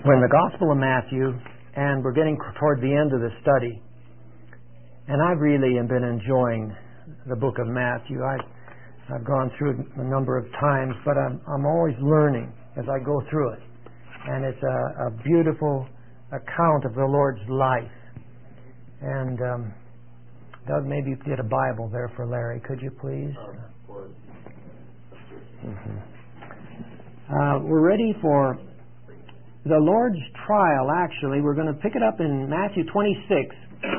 We're in the Gospel of Matthew, and we're getting toward the end of the study. And I really have been enjoying the book of Matthew. I've gone through it a number of times, but I'm always learning as I go through it. And it's a beautiful account of the Lord's life. And Doug, maybe you could get a Bible there for Larry, could you please? We're ready for the Lord's trial, actually. We're going to pick it up in Matthew 26.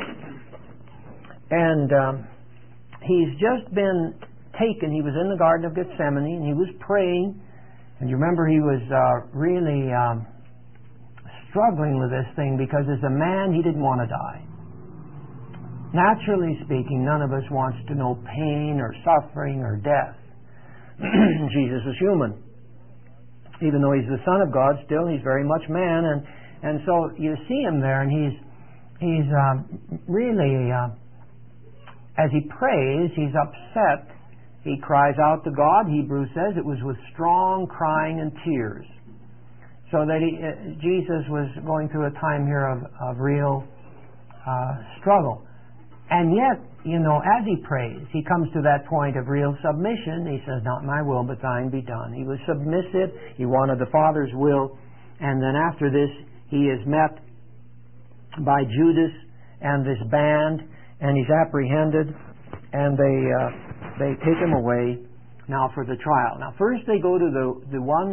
And he's just been taken. He was in the Garden of Gethsemane, and he was praying. And you remember he was really struggling with this thing because as a man, he didn't want to die. Naturally speaking, none of us wants to know pain or suffering or death. Jesus was human. Even though he's the Son of God, still he's very much man, and so you see him there, and he's really as he prays, he's upset. He cries out to God. Hebrews says it was with strong crying and tears, so that Jesus was going through a time here of real struggle. And yet, you know, as he prays, he comes to that point of real submission. He says, "Not my will, but thine be done." He was submissive. He wanted the Father's will. And then after this, he is met by Judas and this band, and he's apprehended, and they take him away now for the trial. Now, first they go to the one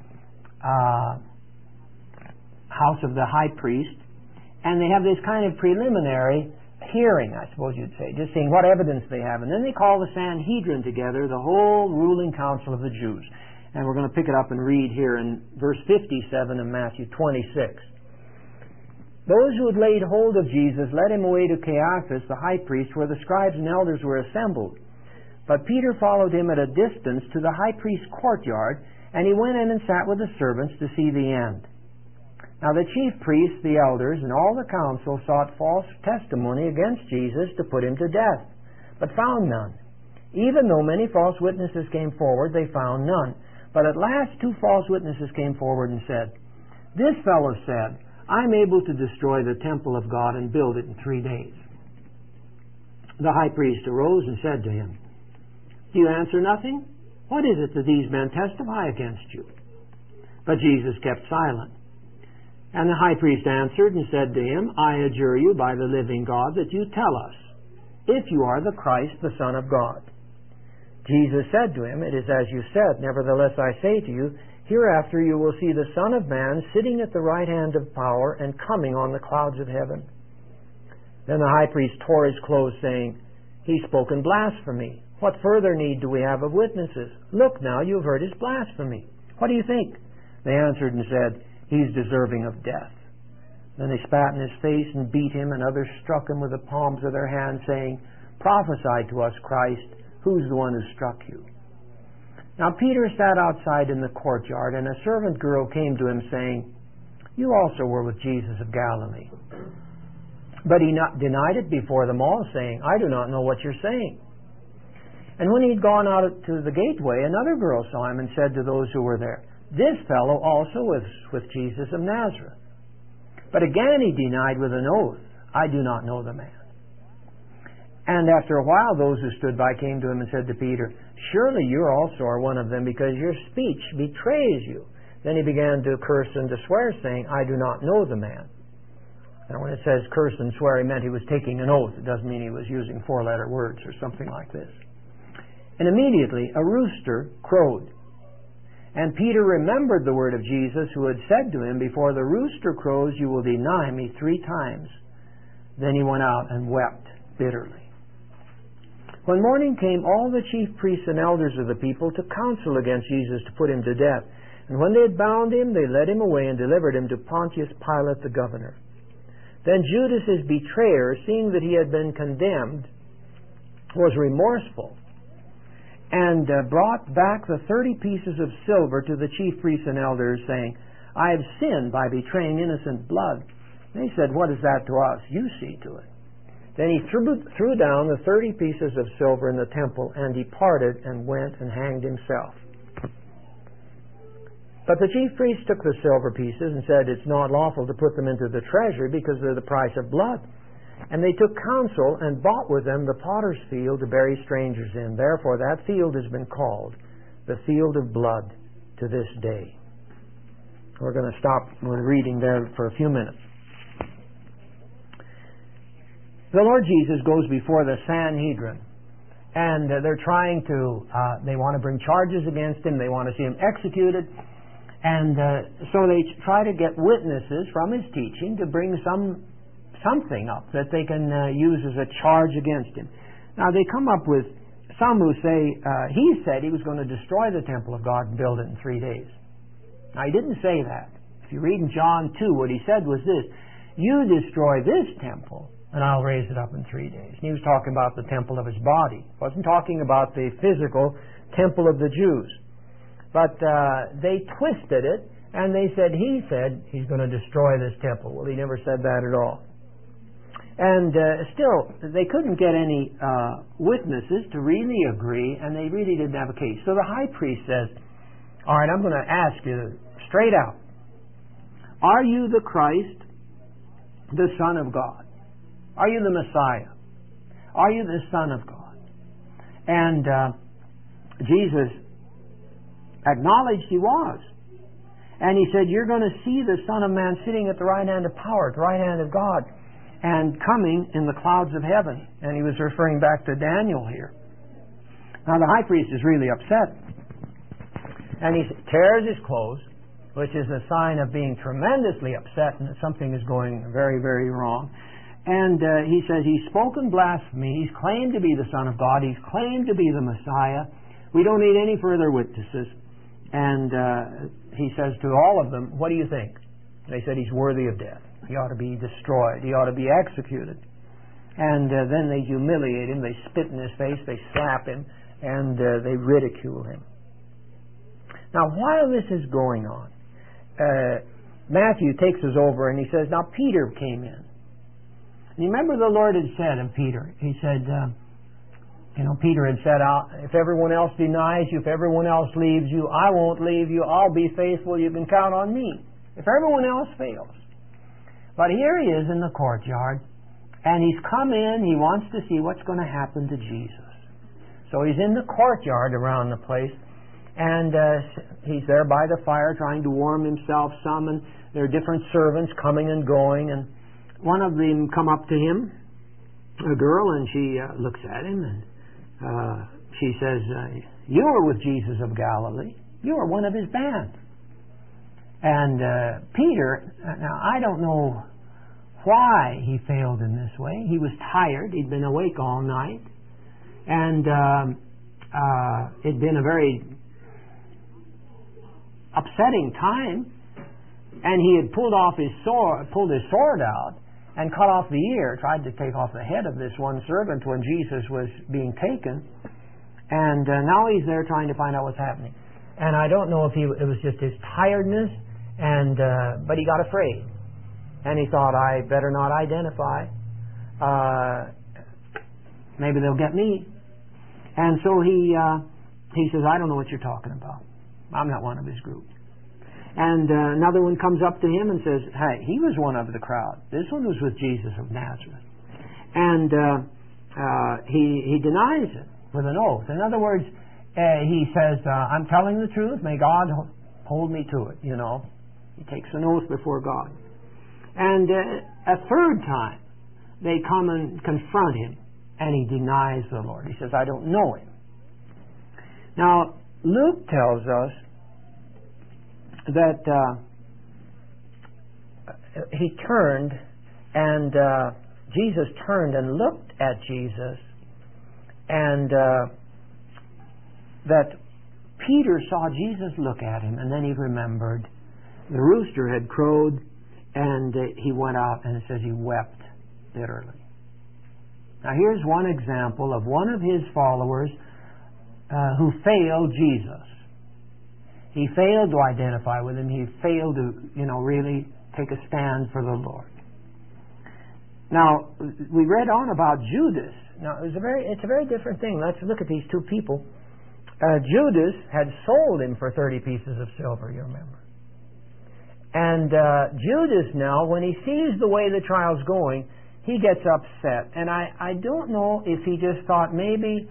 house of the high priest, and they have this kind of preliminary hearing, I suppose you'd say, just seeing what evidence they have. And then they call the Sanhedrin together, the whole ruling council of the Jews. And we're going to pick it up and read here in verse 57 of Matthew 26. Those who had laid hold of Jesus led him away to Caiaphas, the high priest, where the scribes and elders were assembled. But Peter followed him at a distance to the high priest's courtyard, and he went in and sat with the servants to see the end. Now the chief priests, the elders, and all the council sought false testimony against Jesus to put him to death, but found none. Even though many false witnesses came forward, they found none. But at last 2 false witnesses came forward and said, "This fellow said, I'm able to destroy the temple of God and build it in 3 days." The high priest arose and said to him, "Do you answer nothing? What is it that these men testify against you?" But Jesus kept silent. And the high priest answered and said to him, "I adjure you by the living God that you tell us, if you are the Christ, the Son of God." Jesus said to him, "It is as you said. Nevertheless, I say to you, hereafter you will see the Son of Man sitting at the right hand of power and coming on the clouds of heaven." Then the high priest tore his clothes, saying, "He's spoken blasphemy. What further need do we have of witnesses? Look now, you have heard his blasphemy. What do you think?" They answered and said, "He's deserving of death." Then they spat in his face and beat him, and others struck him with the palms of their hands, saying, "Prophesy to us, Christ, who's the one who struck you?" Now Peter sat outside in the courtyard, and a servant girl came to him, saying, "You also were with Jesus of Galilee." But he denied it before them all, saying, "I do not know what you're saying." And when he had gone out to the gateway, another girl saw him and said to those who were there, "This fellow also was with Jesus of Nazareth." But again he denied with an oath, "I do not know the man." And after a while those who stood by came to him and said to Peter, "Surely you also are one of them, because your speech betrays you." Then he began to curse and to swear, saying, "I do not know the man." Now when it says curse and swear, he meant he was taking an oath. It doesn't mean he was using 4-letter words or something like this. And immediately a rooster crowed. And Peter remembered the word of Jesus, who had said to him, "Before the rooster crows, you will deny me 3 times. Then he went out and wept bitterly. When morning came, all the chief priests and elders of the people took counsel against Jesus to put him to death. And when they had bound him, they led him away and delivered him to Pontius Pilate the governor. Then Judas, his betrayer, seeing that he had been condemned, was remorseful, and brought back the 30 pieces of silver to the chief priests and elders, saying, "I have sinned by betraying innocent blood." They said, "What is that to us? You see to it." Then he threw down the 30 pieces of silver in the temple and departed and went and hanged himself. But the chief priests took the silver pieces and said, "It's not lawful to put them into the treasury because they're the price of blood." And they took counsel and bought with them the potter's field to bury strangers in. Therefore that field has been called the field of blood to this day. We're going to stop with reading there for a few minutes. The Lord Jesus goes before the Sanhedrin, and they're trying to, they want to bring charges against him, they want to see him executed, and so they try to get witnesses from his teaching to bring something up that they can use as a charge against him. Now they come up with some who say, he said he was going to destroy the temple of God and build it in 3 days. Now he didn't say that. If you read in John 2, what he said was this: "You destroy this temple, and I'll raise it up in 3 days." And he was talking about the temple of his body. He wasn't talking about the physical temple of the Jews. But they twisted it, and they said he said he's going to destroy this temple. Well, he never said that at all. And still, they couldn't get any witnesses to really agree, and they really didn't have a case. So the high priest says, "All right, I'm going to ask you straight out, are you the Christ, the Son of God? Are you the Messiah? Are you the Son of God?" And Jesus acknowledged he was. And he said, "You're going to see the Son of Man sitting at the right hand of power, at the right hand of God, and coming in the clouds of heaven." And he was referring back to Daniel here. Now the high priest is really upset. And he tears his clothes, which is a sign of being tremendously upset and that something is going very, very wrong. And he says he's spoken blasphemy. He's claimed to be the Son of God. He's claimed to be the Messiah. We don't need any further witnesses. And he says to all of them, "What do you think?" They said he's worthy of death. He ought to be destroyed. He ought to be executed. And then they humiliate him. They spit in his face. They slap him. And they ridicule him. Now, while this is going on, Matthew takes us over and he says, now Peter came in. And you remember the Lord had said of Peter, he said, Peter had said, if everyone else denies you, if everyone else leaves you, I won't leave you. I'll be faithful. You can count on me. If everyone else fails. But here he is in the courtyard, and he's come in. He wants to see what's going to happen to Jesus. So he's in the courtyard around the place, and he's there by the fire trying to warm himself some, and there are different servants coming and going, and one of them come up to him, a girl, and she looks at him, and she says, you were with Jesus of Galilee. You are one of his band. And Peter, now I don't know why he failed in this way. He was tired. He'd been awake all night. And it'd been a very upsetting time. And he had pulled his sword out and cut off the ear, tried to take off the head of this one servant when Jesus was being taken. And now he's there trying to find out what's happening. And I don't know if it was just his tiredness, but he got afraid. And he thought, I better not identify. Maybe they'll get me. And so he says, I don't know what you're talking about. I'm not one of his group. And another one comes up to him and says, hey, he was one of the crowd. This one was with Jesus of Nazareth. And he denies it with an oath. In other words, he says, I'm telling the truth. May God hold me to it, He takes an oath before God. And a third time, they come and confront him, and he denies the Lord. He says, I don't know him. Now, Luke tells us that he turned, and Jesus turned and looked at Jesus, and that Peter saw Jesus look at him, and then he remembered the rooster had crowed, and he went out, and it says he wept bitterly. Now here's one example of one of his followers who failed Jesus. He failed to identify with him. He failed to, really take a stand for the Lord. Now, we read on about Judas. Now, it's a very different thing. Let's look at these two people. Judas had sold him for 30 pieces of silver, you remember. And Judas now, when he sees the way the trial's going, he gets upset. And I don't know if he just thought maybe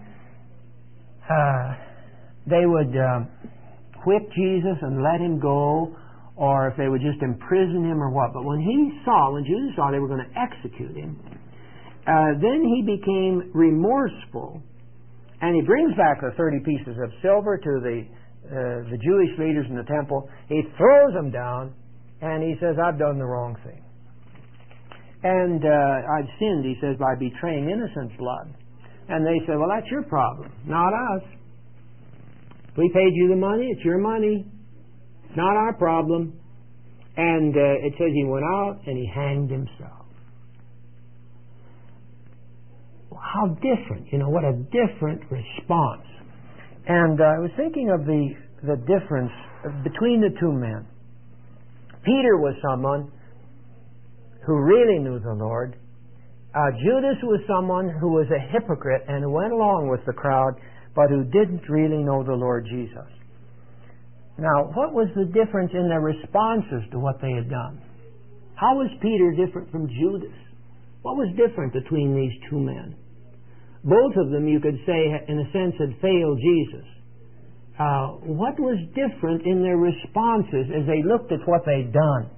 they would whip Jesus and let him go, or if they would just imprison him or what. But when Judas saw they were going to execute him, then he became remorseful, and he brings back the 30 pieces of silver to the Jewish leaders in the temple. He throws them down, and he says, "I've done the wrong thing. And I've sinned," he says, "by betraying innocent blood." And they say, "Well, that's your problem, not us. We paid you the money, it's your money. It's not our problem." And it says he went out and he hanged himself. How different, what a different response. And I was thinking of the difference between the two men. Peter was someone who really knew the Lord. Judas was someone who was a hypocrite and who went along with the crowd, but who didn't really know the Lord Jesus. Now, what was the difference in their responses to what they had done? How was Peter different from Judas? What was different between these two men? Both of them, you could say, in a sense, had failed Jesus. What was different in their responses as they looked at what they'd done?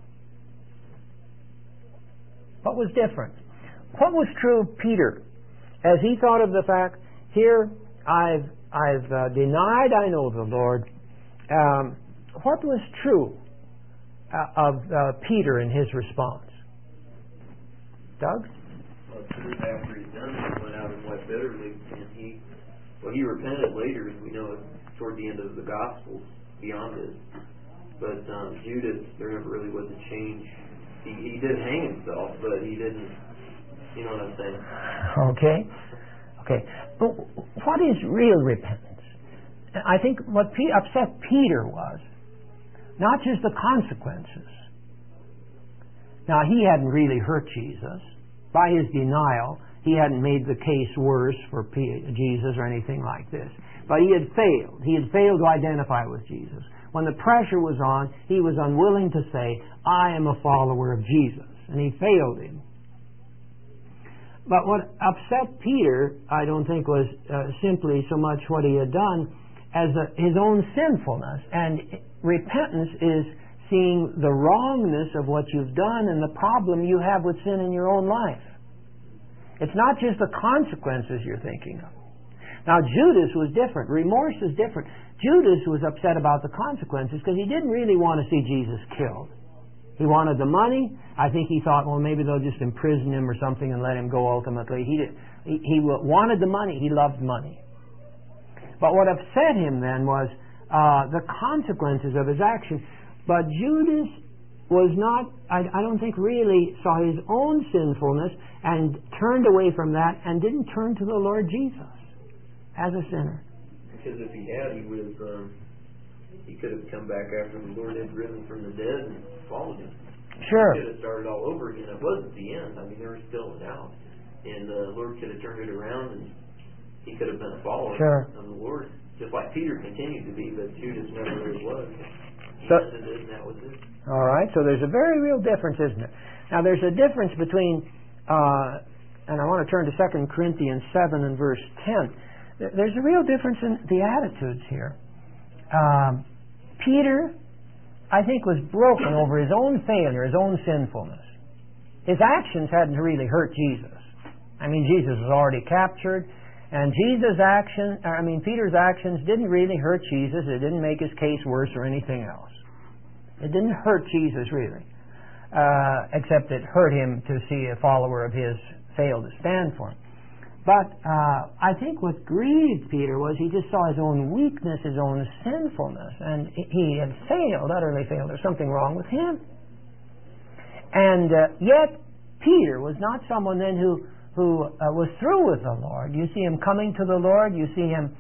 What was different? What was true of Peter as he thought of the fact, here I've denied I know the Lord. What was true of Peter in his response? Doug? Well, Peter, after he'd done it, he went out and wept bitterly, and he repented later, as we know it, toward the end of the Gospels, beyond this. But Judas, there never really was a change. He did hang himself, but he didn't, you know what I'm saying? Okay. But what is real repentance? I think what upset Peter was not just the consequences. Now, he hadn't really hurt Jesus. By his denial, he hadn't made the case worse for Jesus or anything like this. But he had failed. He had failed to identify with Jesus. When the pressure was on, he was unwilling to say, "I am a follower of Jesus." And he failed him. But what upset Peter, I don't think, was simply so much what he had done as his own sinfulness. And repentance is seeing the wrongness of what you've done and the problem you have with sin in your own life. It's not just the consequences you're thinking of. Now, Judas was different. Remorse is different. Judas was upset about the consequences because he didn't really want to see Jesus killed. He wanted the money. I think he thought, well, maybe they'll just imprison him or something and let him go ultimately. He wanted the money. He loved money. But what upset him then was the consequences of his action. But Judas was not, I don't think, really saw his own sinfulness and turned away from that and didn't turn to the Lord Jesus as a sinner. Because if he had, he could have come back after the Lord had risen from the dead and followed him. Sure. He could have started all over again. It wasn't the end. I mean, there was still an out. And the Lord could have turned it around and he could have been a follower of the Lord. Just like Peter continued to be, but Judas never really was. And that was it. All right, so there's a very real difference, isn't it? Now, there's a difference between, and I want to turn to 2 Corinthians 7 and verse 10. There's a real difference in the attitudes here. Peter, I think, was broken over his own failure, his own sinfulness. His actions hadn't really hurt Jesus. I mean, Jesus was already captured, and Peter's actions didn't really hurt Jesus. It didn't make his case worse or anything else. It didn't hurt Jesus, really, except it hurt him to see a follower of his fail to stand for him. But I think what grieved Peter was he just saw his own weakness, his own sinfulness, and he had failed, utterly failed. There's something wrong with him. And yet, Peter was not someone then who was through with the Lord. You see him coming to the Lord. You see him,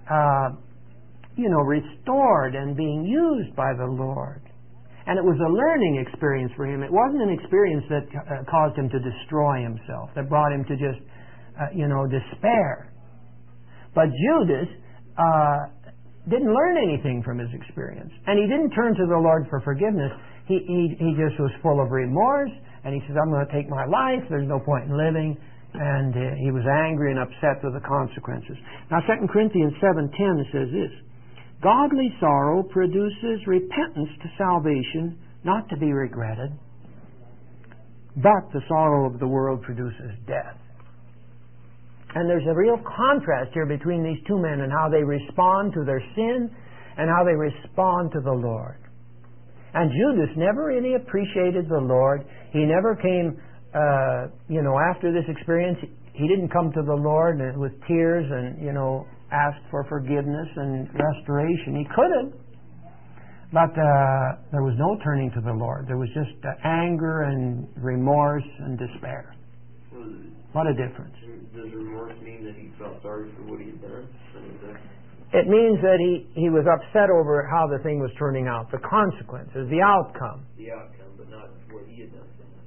restored and being used by the Lord. And it was a learning experience for him. It wasn't an experience that caused him to destroy himself, that brought him to just, despair. But Judas, didn't learn anything from his experience. And he didn't turn to the Lord for forgiveness. He just was full of remorse, and he says, I'm going to take my life. There's no point in living. And he was angry and upset with the consequences. Now, 2 Corinthians 7:10 says this, godly sorrow produces repentance to salvation, not to be regretted, but the sorrow of the world produces death. And there's a real contrast here between these two men and how they respond to their sin and how they respond to the Lord. And Judas never really appreciated the Lord. He never came, after this experience, he didn't come to the Lord with tears and, asked for forgiveness and restoration. He could have. But there was no turning to the Lord. There was just anger and remorse and despair. What a difference. Does remorse mean that he felt sorry for what he had done? It means that he was upset over how the thing was turning out, the consequences, the outcome. The outcome, but not what he had done so much.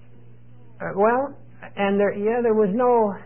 There was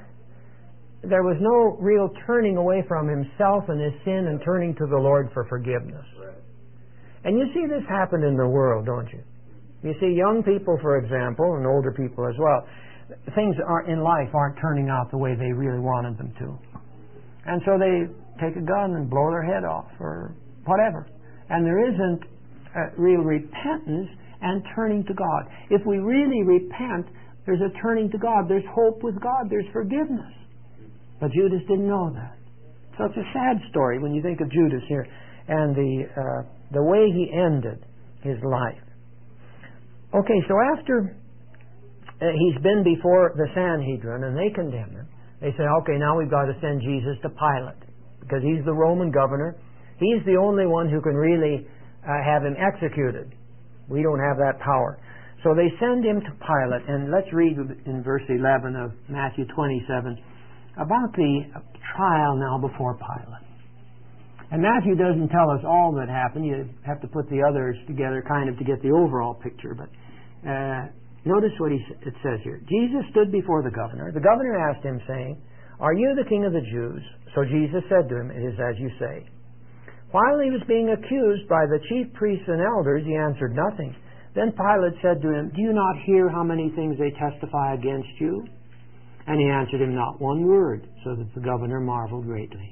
no real turning away from himself and his sin and turning to the Lord for forgiveness. Right. And you see this happen in the world, don't you? You see young people, for example, and older people as well. Things in life aren't turning out the way they really wanted them to. And so they take a gun and blow their head off or whatever. And there isn't real repentance and turning to God. If we really repent, there's a turning to God. There's hope with God. There's forgiveness. But Judas didn't know that. So it's a sad story when you think of Judas here and the way he ended his life. Okay, so after he's been before the Sanhedrin and they condemn him, they say, okay, now we've got to send Jesus to Pilate because he's the Roman governor. He's the only one who can really have him executed. We don't have that power. So they send him to Pilate, and let's read in verse 11 of Matthew 27 about the trial now before Pilate. And Matthew doesn't tell us all that happened. You have to put the others together kind of to get the overall picture. But notice what it says here. Jesus stood before the governor. The governor asked him, saying, "Are you the king of the Jews?" So Jesus said to him, "It is as you say." While he was being accused by the chief priests and elders, he answered nothing. Then Pilate said to him, "Do you not hear how many things they testify against you?" And he answered him not one word, so that the governor marveled greatly.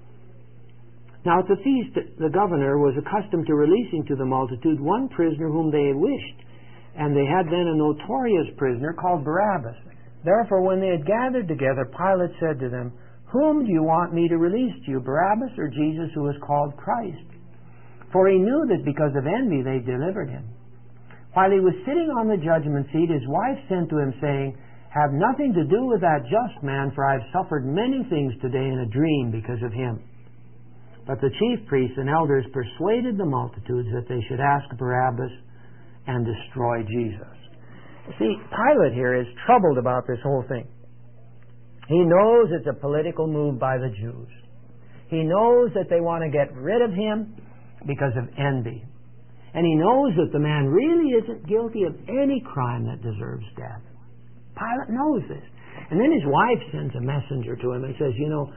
Now at the feast, the governor was accustomed to releasing to the multitude one prisoner whom they wished, and they had then a notorious prisoner called Barabbas. Therefore, when they had gathered together, Pilate said to them, "Whom do you want me to release to you, Barabbas or Jesus who is called Christ?" For he knew that because of envy they delivered him. While he was sitting on the judgment seat, his wife sent to him, saying, "Have nothing to do with that just man, for I have suffered many things today in a dream because of him." But the chief priests and elders persuaded the multitudes that they should ask Barabbas and destroy Jesus. See, Pilate here is troubled about this whole thing. He knows it's a political move by the Jews. He knows that they want to get rid of him because of envy. And he knows that the man really isn't guilty of any crime that deserves death. Pilate knows this. And then his wife sends a messenger to him and says,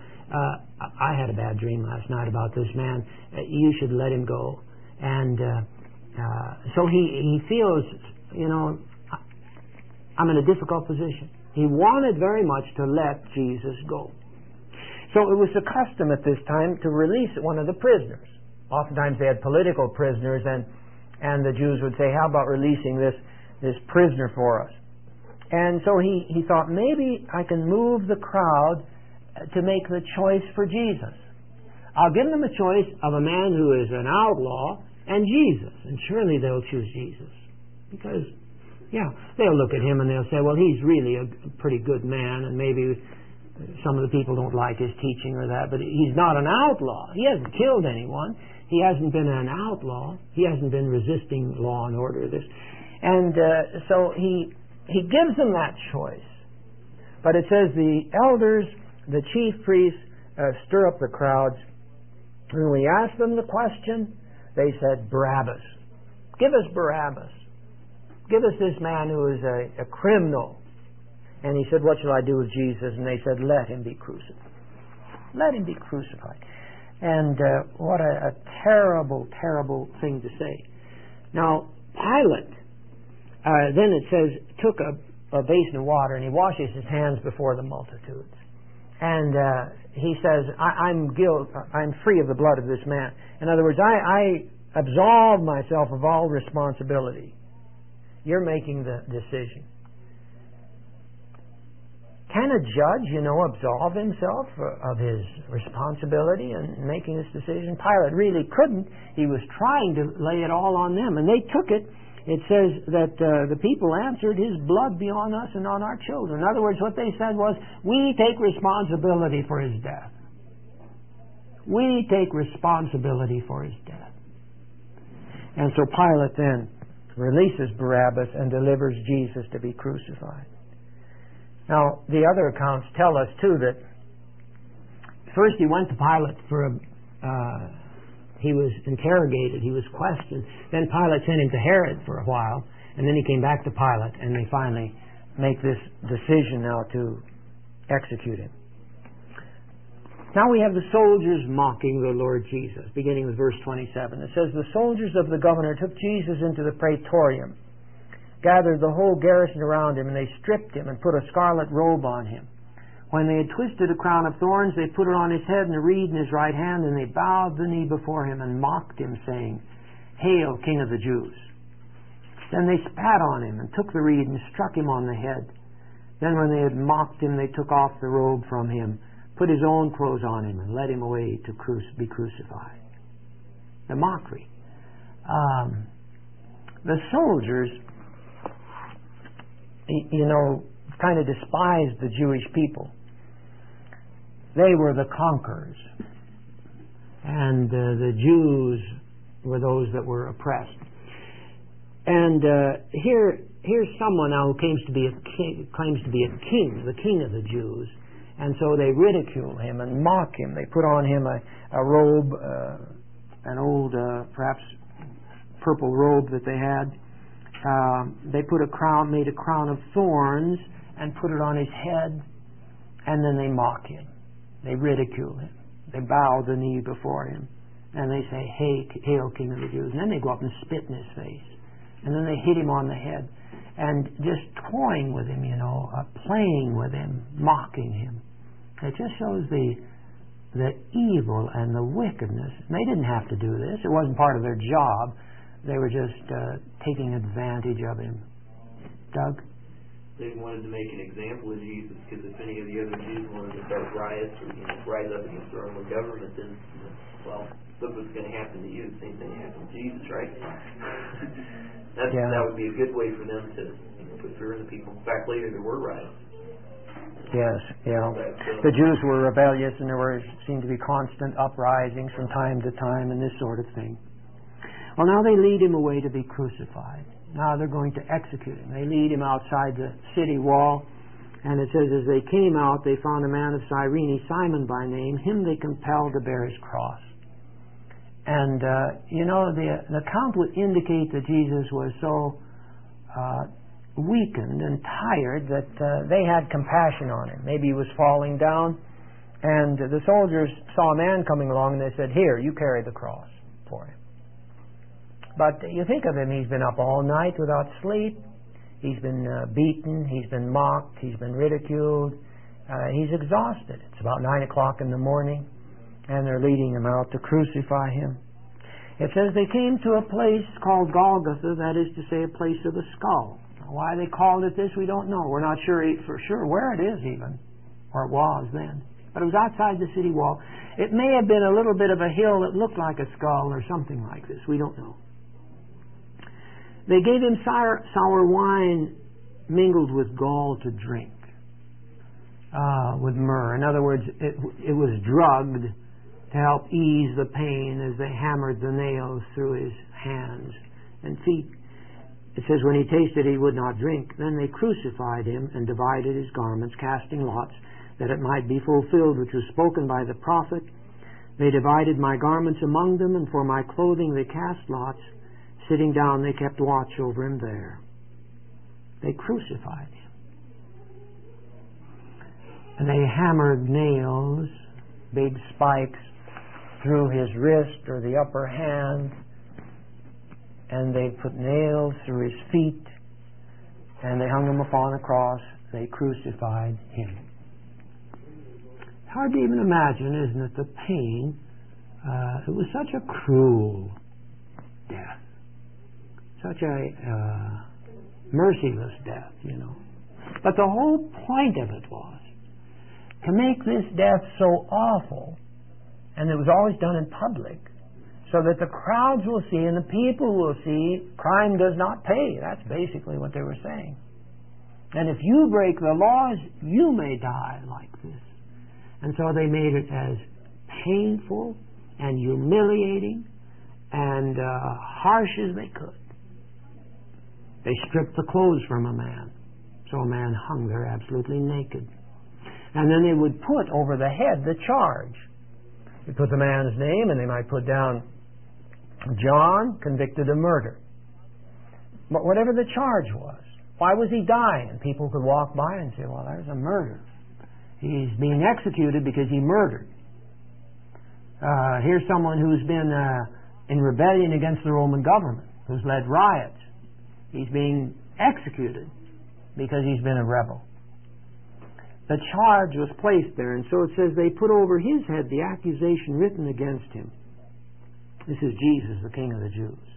I had a bad dream last night about this man. You should let him go. And so he feels, I'm in a difficult position. He wanted very much to let Jesus go. So it was the custom at this time to release one of the prisoners. Oftentimes they had political prisoners, and the Jews would say, "How about releasing this prisoner for us?" And so he thought, maybe I can move the crowd to make the choice for Jesus. I'll give them a choice of a man who is an outlaw and Jesus, and surely they'll choose Jesus. Because, they'll look at him and they'll say, well, he's really a pretty good man, and maybe some of the people don't like his teaching or that, but he's not an outlaw. He hasn't killed anyone. He hasn't been an outlaw. He hasn't been resisting law and order. And so he gives them that choice. But it says the elders, the chief priests, stir up the crowds. When we asked them the question, they said, Barabbas. Give us Barabbas. Give us this man who is a criminal. And he said, what shall I do with Jesus? And they said, let him be crucified. Let him be crucified. And what a terrible, terrible thing to say. Now, Pilate, then it says, took a basin of water and he washes his hands before the multitudes. And he says, I'm free of the blood of this man. In other words, I absolve myself of all responsibility. You're making the decision. Can a judge, absolve himself of his responsibility in making this decision? Pilate really couldn't. He was trying to lay it all on them, and they took it. It says that the people answered, his blood be on us and on our children. In other words, what they said was, we take responsibility for his death. We take responsibility for his death. And so Pilate then releases Barabbas and delivers Jesus to be crucified. Now, the other accounts tell us, too, that first he went to Pilate he was interrogated, he was questioned. Then Pilate sent him to Herod for a while, and then he came back to Pilate, and they finally make this decision now to execute him. Now we have the soldiers mocking the Lord Jesus, beginning with verse 27. It says, the soldiers of the governor took Jesus into the praetorium, gathered the whole garrison around him, and they stripped him and put a scarlet robe on him. When they had twisted a crown of thorns, they put it on his head and a reed in his right hand, and they bowed the knee before him and mocked him, saying, Hail, King of the Jews! Then they spat on him and took the reed and struck him on the head. Then when they had mocked him, they took off the robe from him, put his own clothes on him, and led him away to be crucified. The mockery. The soldiers, kind of despised the Jewish people. They were the conquerors, and the Jews were those that were oppressed. And here's someone now who claims to be a king, the king of the Jews, and so they ridicule him and mock him. They put on him a robe, an old, perhaps purple robe that they had. They made a crown of thorns and put it on his head, and then they mock him. They ridicule him. They bow the knee before him, and they say, Hail, King of the Jews. And then they go up and spit in his face, and then they hit him on the head, and just toying with him, playing with him, mocking him. It just shows the evil and the wickedness. And they didn't have to do this. It wasn't part of their job. They were just taking advantage of him. Doug? They wanted to make an example of Jesus, because if any of the other Jews wanted to start riots or rise up against the Roman government, then, look what's going to happen to you. The same thing happened to Jesus, right? That would be a good way for them to put fear in the people. In fact, later there were riots. Yes, the Jews were rebellious, and there seemed to be constant uprisings from time to time and this sort of thing. Well, now they lead him away to be crucified. Now they're going to execute him. They lead him outside the city wall, and it says, as they came out, they found a man of Cyrene, Simon by name. Him they compelled to bear his cross. And, the account would indicate that Jesus was so weakened and tired that they had compassion on him. Maybe he was falling down, and the soldiers saw a man coming along, and they said, Here, you carry the cross for him. But you think of him, he's been up all night without sleep. He's been beaten. He's been mocked. He's been ridiculed. He's exhausted. It's about 9 o'clock in the morning, and they're leading him out to crucify him. It says they came to a place called Golgotha, that is to say, a place of the skull. Now, why they called it this, we don't know. We're not sure for sure where it is even, or it was then. But it was outside the city wall. It may have been a little bit of a hill that looked like a skull or something like this. We don't know. They gave him sour wine mingled with gall to drink, with myrrh. In other words, it was drugged to help ease the pain as they hammered the nails through his hands and feet. It says, when he tasted, he would not drink. Then they crucified him and divided his garments, casting lots, that it might be fulfilled, which was spoken by the prophet. They divided my garments among them, and for my clothing they cast lots. Sitting down, they kept watch over him there. They crucified him. And they hammered nails, big spikes, through his wrist or the upper hand, and they put nails through his feet, and they hung him upon a cross. They crucified him. Hard to even imagine, isn't it, the pain. It was such a cruel death. Such a merciless death, you know. But the whole point of it was to make this death so awful, and it was always done in public, so that the crowds will see and the people will see crime does not pay. That's basically what they were saying. And if you break the laws, you may die like this. And so they made it as painful and humiliating and harsh as they could. They stripped the clothes from a man, so a man hung there absolutely naked. And then they would put over the head the charge. They put the man's name, and they might put down John, convicted of murder. But whatever the charge was, why was he dying? And people could walk by and say, well, there's a murder. He's being executed because he murdered. Here's someone who's been in rebellion against the Roman government, who's led riots. He's being executed because he's been a rebel. The charge was placed there, and so it says they put over his head the accusation written against him. This is Jesus, the King of the Jews.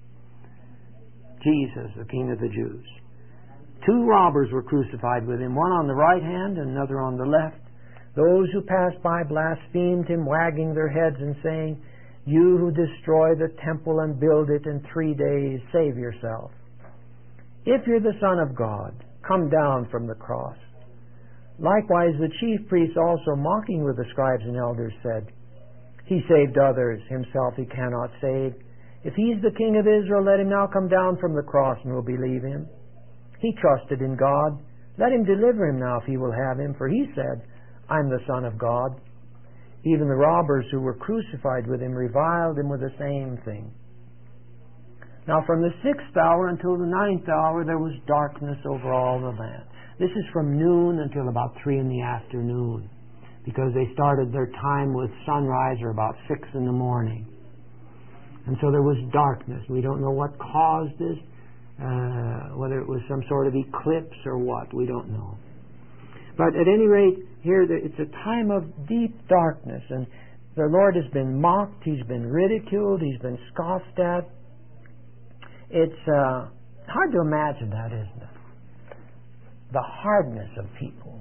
Jesus, the King of the Jews. 2 robbers were crucified with him, one on the right hand and another on the left. Those who passed by blasphemed him, wagging their heads and saying, "You who destroy the temple and build it in 3 days, save yourself. If you're the Son of God, come down from the cross." Likewise the chief priests also, mocking with the scribes and elders, said, "He saved others, himself he cannot save. If he's the King of Israel, let him now come down from the cross, and we'll believe him. He trusted in God. Let him deliver him now if he will have him, for he said, 'I'm the Son of God.'" Even the robbers who were crucified with him reviled him with the same thing. Now from the 6th hour until the 9th hour there was darkness over all the land. This is from noon until about 3 in the afternoon, because they started their time with sunrise or about 6 in the morning. And so there was darkness. We don't know what caused this, whether it was some sort of eclipse or what. We don't know. But at any rate, here it's a time of deep darkness, and the Lord has been mocked, He's been ridiculed, He's been scoffed at. It's hard to imagine that, isn't it? The hardness of people.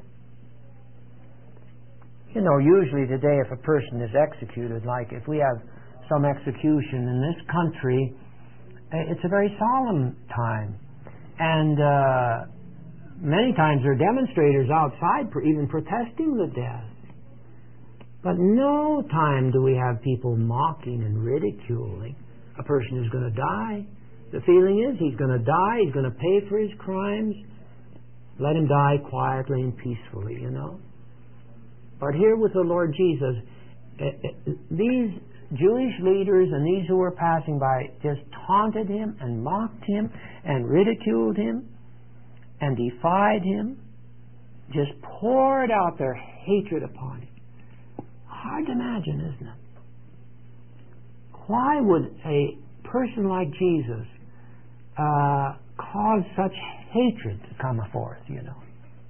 You know, usually today if a person is executed, like if we have some execution in this country, it's a very solemn time. And many times there are demonstrators outside even protesting the death. But no time do we have people mocking and ridiculing a person who's going to die. The feeling is he's going to die, he's going to pay for his crimes. Let him die quietly and peacefully, you know. But here with the Lord Jesus, these Jewish leaders and these who were passing by just taunted him and mocked him and ridiculed him and defied him, just poured out their hatred upon him. Hard to imagine, isn't it? Why would a person like Jesus cause such hatred to come forth, you know?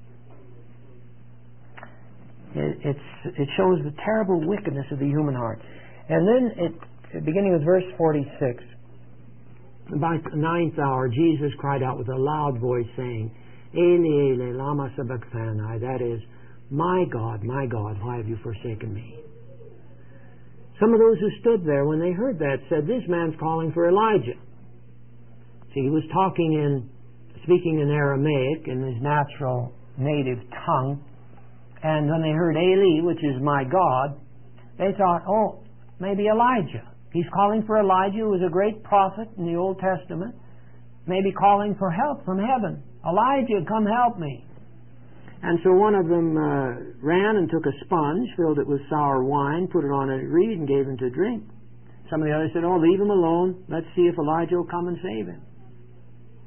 It shows the terrible wickedness of the human heart. And then, beginning with verse 46, about the 9th hour, Jesus cried out with a loud voice, saying, "Eli, Eli, lama sabachthani," that is, my God, why have you forsaken me?" Some of those who stood there, when they heard that, said, "This man's calling for Elijah." See, he was speaking in Aramaic, in his natural native tongue, and when they heard Eli, which is my God, they thought, oh, maybe Elijah. He's calling for Elijah, who was a great prophet in the Old Testament, maybe calling for help from heaven. "Elijah, come help me." And so one of them ran and took a sponge, filled it with sour wine, put it on a reed, and gave him to drink. Some of the others said, "Oh, leave him alone. Let's see if Elijah will come and save him."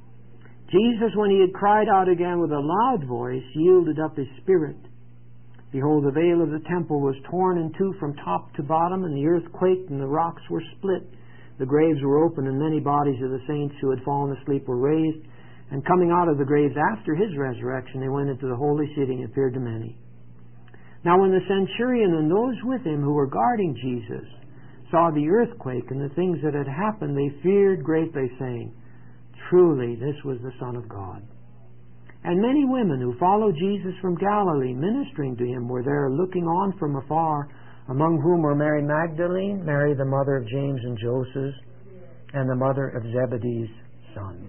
Jesus, when he had cried out again with a loud voice, yielded up his spirit. Behold, the veil of the temple was torn in two from top to bottom, and the earth quaked, and the rocks were split. The graves were opened, and many bodies of the saints who had fallen asleep were raised. And coming out of the graves after his resurrection, they went into the holy city and appeared to many. Now when the centurion and those with him who were guarding Jesus saw the earthquake and the things that had happened, they feared greatly, saying, Truly, this was the Son of God. And many women who followed Jesus from Galilee, ministering to him, were there looking on from afar, among whom were Mary Magdalene, Mary the mother of James and Joseph, and the mother of Zebedee's sons.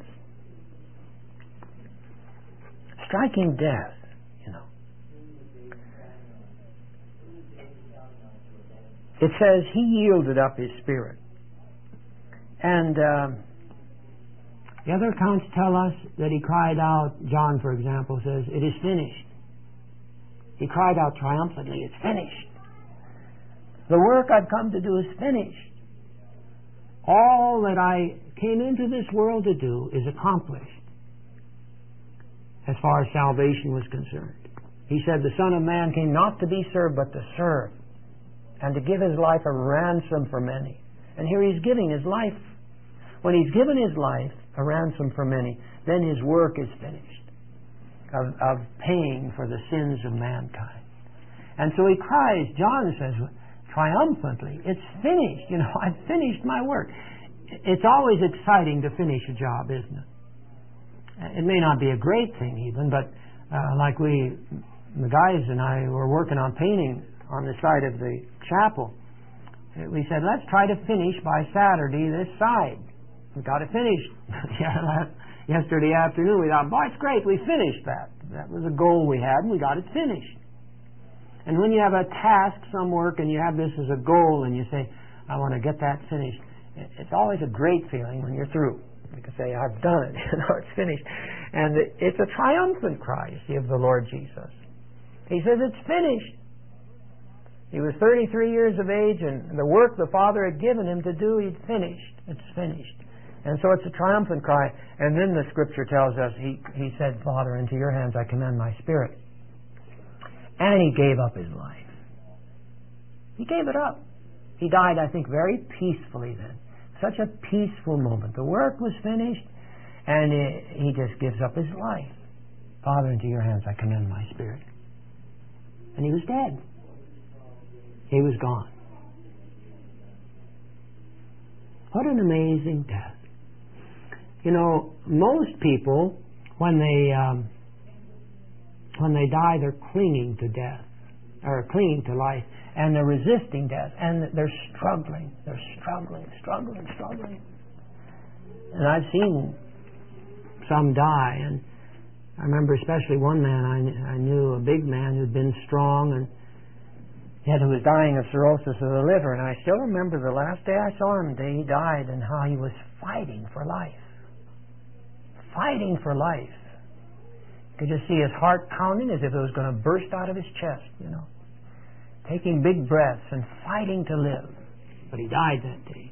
Striking death, you know. It says he yielded up his spirit. And the other accounts tell us that he cried out. John, for example, says, "It is finished." He cried out triumphantly, "It's finished. The work I've come to do is finished. All that I came into this world to do is accomplished as far as salvation was concerned." He said, "The Son of Man came not to be served, but to serve, and to give his life a ransom for many." And here he's giving his life. When he's given his life a ransom for many, then his work is finished of paying for the sins of mankind. And so he cries, John says triumphantly, "It's finished. You know, I've finished my work." It's always exciting to finish a job, isn't it? It may not be a great thing even, but like the guys and I were working on painting on the side of the chapel. We said, let's try to finish by Saturday this side. We got it finished. Yesterday afternoon we thought, boy, it's great, we finished that. That was a goal we had, and we got it finished. And when you have a task, some work, and you have this as a goal, and you say, I want to get that finished, it's always a great feeling when you're through. You can say, I've done it, it's finished. And it's a triumphant cry, you see, of the Lord Jesus. He says, it's finished. He was 33 years of age, and the work the Father had given him to do, he'd finished. It's finished. And so it's a triumphant cry. And then the Scripture tells us, he said, Father, into your hands I commend my spirit. And he gave up his life. He gave it up. He died, I think, very peacefully then. Such a peaceful moment. The work was finished, and he just gives up his life. Father, into your hands I commend my spirit. And he was dead. He was gone. What an amazing death. You know, most people, when they die, they're clinging to death, or clinging to life, and they're resisting death, and they're struggling. They're struggling. And I've seen some die, and I remember especially one man I knew, a big man who'd been strong, and yet who was dying of cirrhosis of the liver. And I still remember the last day I saw him, the day he died, and how he was fighting for life. Fighting for life. You could just see his heart pounding as if it was going to burst out of his chest, you know. Taking big breaths and fighting to live. But he died that day.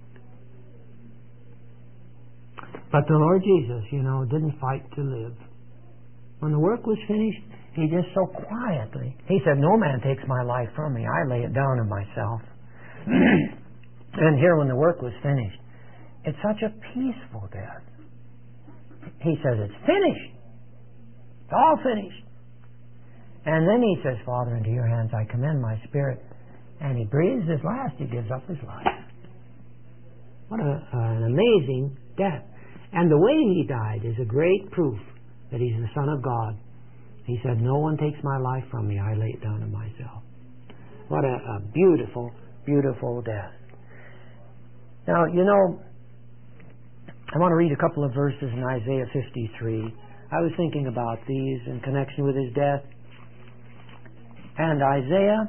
But the Lord Jesus, you know, didn't fight to live. When the work was finished, he just so quietly, he said, no man takes my life from me. I lay it down of myself. And here when the work was finished, it's such a peaceful death. He says, it's finished. It's all finished. And then he says, Father, into your hands I commend my spirit. And he breathes his last. He gives up his life. What an amazing death. And the way he died is a great proof that he's the Son of God. He said, no one takes my life from me. I lay it down to myself. What a beautiful, beautiful death. Now, you know, I want to read a couple of verses in Isaiah 53. I was thinking about these in connection with his death. And Isaiah,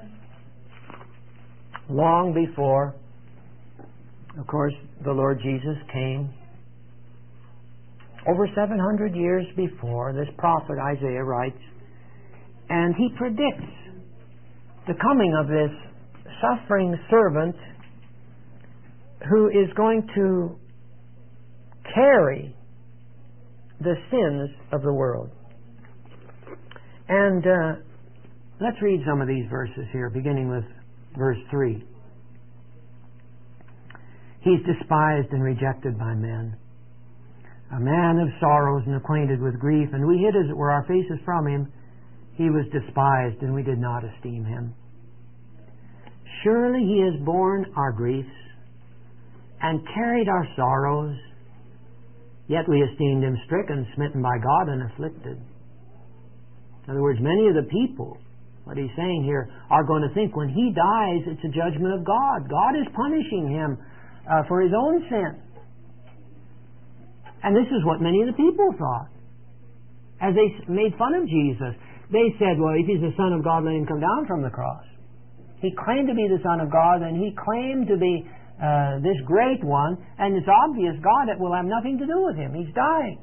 long before, of course, the Lord Jesus came, over 700 years before, this prophet Isaiah writes, and he predicts the coming of this suffering servant who is going to carry the sins of the world. And Let's read some of these verses here, beginning with verse 3. He's despised and rejected by men, a man of sorrows and acquainted with grief, and we hid, as it were, our faces from him. He was despised, and we did not esteem him. Surely he has borne our griefs and carried our sorrows, yet we esteemed him stricken, smitten by God, and afflicted. In other words, many of the people, what he's saying here, are going to think when he dies, it's a judgment of God. God is punishing him for his own sin. And this is what many of the people thought. As they made fun of Jesus, they said, well, if he's the Son of God, let him come down from the cross. He claimed to be the Son of God, and he claimed to be this great one, and it's obvious God will have nothing to do with him. He's dying.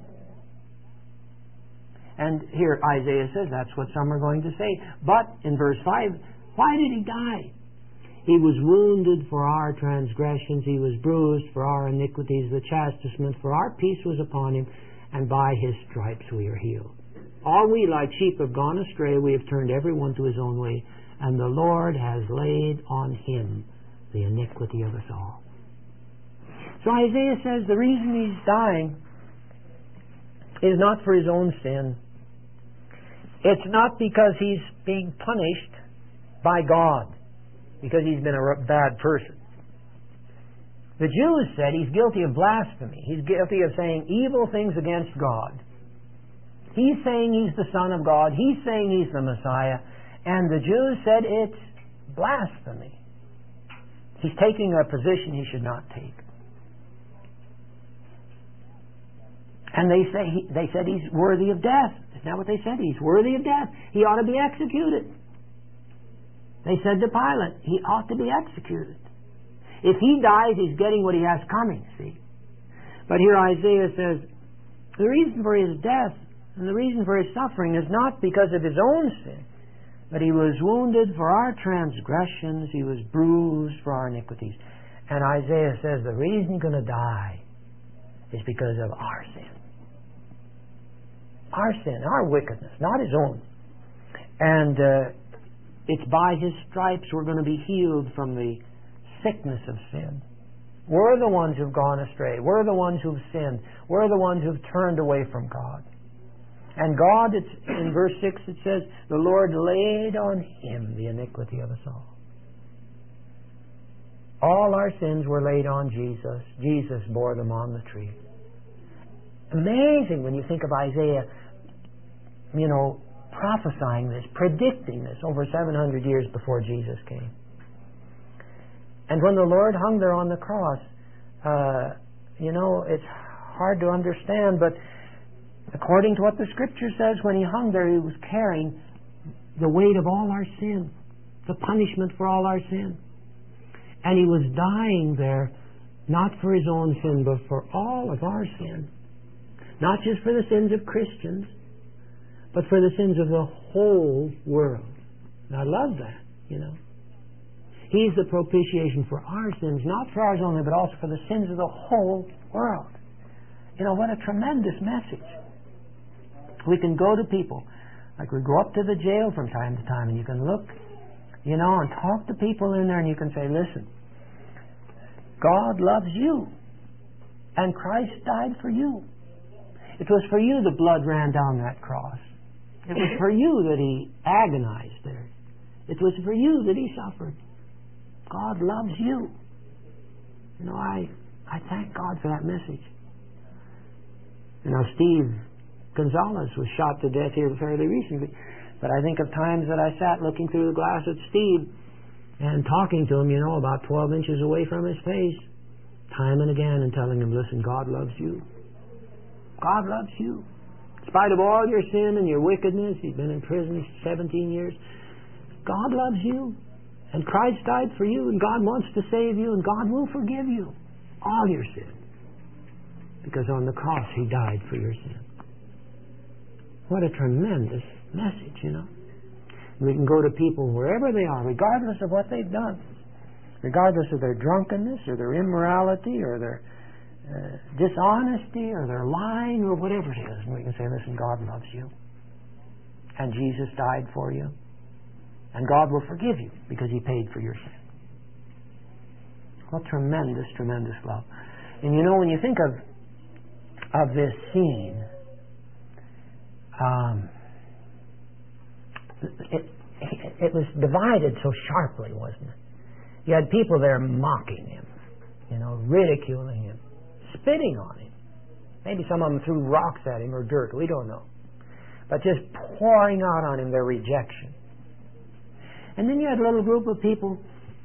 And here Isaiah says that's what some are going to say. But in verse 5, why did he die? He was wounded for our transgressions, he was bruised for our iniquities, the chastisement for our peace was upon him, and by his stripes we are healed. All we like sheep have gone astray, we have turned every one to his own way, and the Lord has laid on him the iniquity of us all. So Isaiah says the reason he's dying is not for his own sin. It's not because he's being punished by God, because he's been a bad person. The Jews said he's guilty of blasphemy. He's guilty of saying evil things against God. He's saying he's the Son of God. He's saying he's the Messiah. And the Jews said it's blasphemy. He's taking a position he should not take. And they said he's worthy of death. Isn't that what they said? He's worthy of death. He ought to be executed. They said to Pilate, he ought to be executed. If he dies, he's getting what he has coming, see. But here Isaiah says, the reason for his death and the reason for his suffering is not because of his own sin, but he was wounded for our transgressions, he was bruised for our iniquities. And Isaiah says the reason he's going to die is because of our sin. Our sin, our wickedness, not his own. And it's by his stripes we're going to be healed from the sickness of sin. We're the ones who've gone astray. We're the ones who've sinned. We're the ones who've turned away from God. And God, in verse 6 it says, the Lord laid on him the iniquity of us all. All our sins were laid on Jesus. Jesus bore them on the tree. Amazing when you think of Isaiah, prophesying this, predicting this over 700 years before Jesus came. And when the Lord hung there on the cross, it's hard to understand, but according to what the Scripture says, when he hung there, he was carrying the weight of all our sin, the punishment for all our sin. And he was dying there, not for his own sin, but for all of our sin. Not just for the sins of Christians, but for the sins of the whole world. And I love that, He's the propitiation for our sins, not for ours only, but also for the sins of the whole world. What a tremendous message. We can go to people, like we go up to the jail from time to time, and you can look, and talk to people in there, and you can say, listen, God loves you, and Christ died for you. It was for you the blood ran down that cross. It was for you that he agonized there. It was for you that he suffered. God loves you. I thank God for that message. Steve Gonzalez was shot to death here fairly recently. But I think of times that I sat looking through the glass at Steve and talking to him, about 12 inches away from his face, time and again, and telling him, listen, God loves you. God loves you. In spite of all your sin and your wickedness, he's been in prison 17 years. God loves you. And Christ died for you, and God wants to save you, and God will forgive you all your sin. Because on the cross, he died for your sin. What a tremendous message, We can go to people wherever they are, regardless of what they've done. Regardless of their drunkenness, or their immorality, or their dishonesty, or their lying, or whatever it is. And we can say, listen, God loves you. And Jesus died for you. And God will forgive you because He paid for your sin. What tremendous, tremendous love. And you know, when you think of this scene, it was divided so sharply, wasn't it? You had people there mocking Him, ridiculing Him, spitting on Him. Maybe some of them threw rocks at Him or dirt, we don't know. But just pouring out on Him their rejection. And then you had a little group of people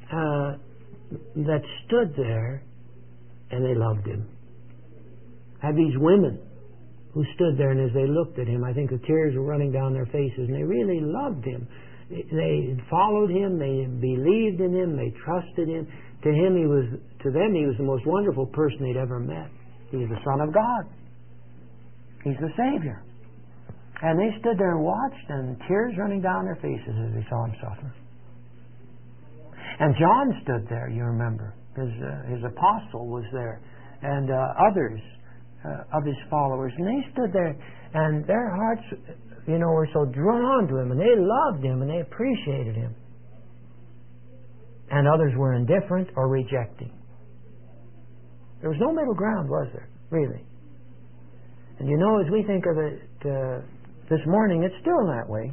that stood there and they loved Him. Had these women who stood there, and as they looked at Him, I think the tears were running down their faces, and they really loved Him. They followed Him, they believed in Him, they trusted Him. To them, He was the most wonderful person they'd ever met. He's the Son of God. He's the Savior. And they stood there and watched, and tears running down their faces as they saw Him suffer. And John stood there, you remember. His apostle was there, and others of His followers. And they stood there, and their hearts, were so drawn to Him, and they loved Him, and they appreciated Him. And others were indifferent or rejecting. There was no middle ground, was there? Really. And as we think of it this morning, it's still that way.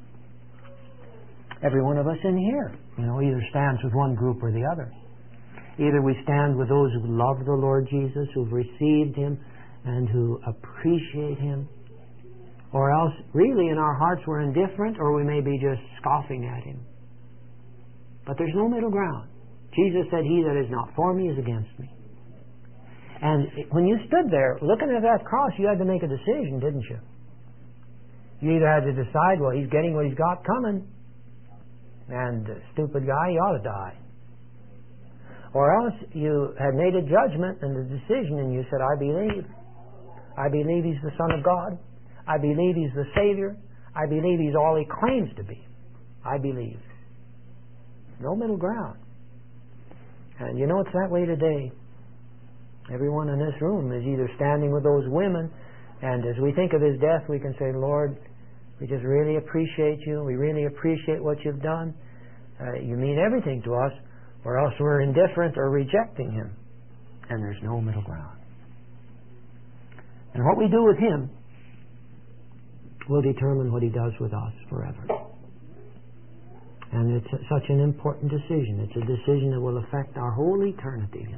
Every one of us in here, either stands with one group or the other. Either we stand with those who love the Lord Jesus, who've received Him, and who appreciate Him, or else really in our hearts we're indifferent, or we may be just scoffing at Him. But there's no middle ground. Jesus said, "He that is not for me is against me." And when you stood there looking at that cross, you had to make a decision, didn't you? You either had to decide, well, He's getting what He's got coming, and stupid guy, he ought to die. Or else you had made a judgment and a decision, and you said, I believe. I believe He's the Son of God. I believe He's the Savior. I believe He's all He claims to be. I believe. No middle ground. And it's that way today. Everyone in this room is either standing with those women, and as we think of His death, we can say, Lord, we just really appreciate You. We really appreciate what You've done. You mean everything to us, or else we're indifferent or rejecting Him. And there's no middle ground. And what we do with Him will determine what He does with us forever. And it's such an important decision. It's a decision that will affect our whole eternity,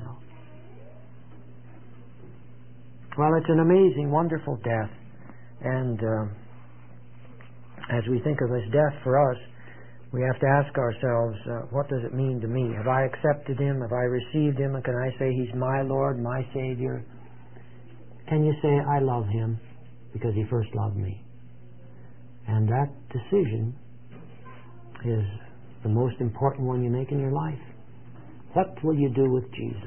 Well, it's an amazing, wonderful death. And as we think of His death for us, we have to ask ourselves, what does it mean to me? Have I accepted Him? Have I received Him? And can I say He's my Lord, my Savior? Can you say, I love Him because He first loved me? And that decision is the most important one you make in your life. What will you do with Jesus?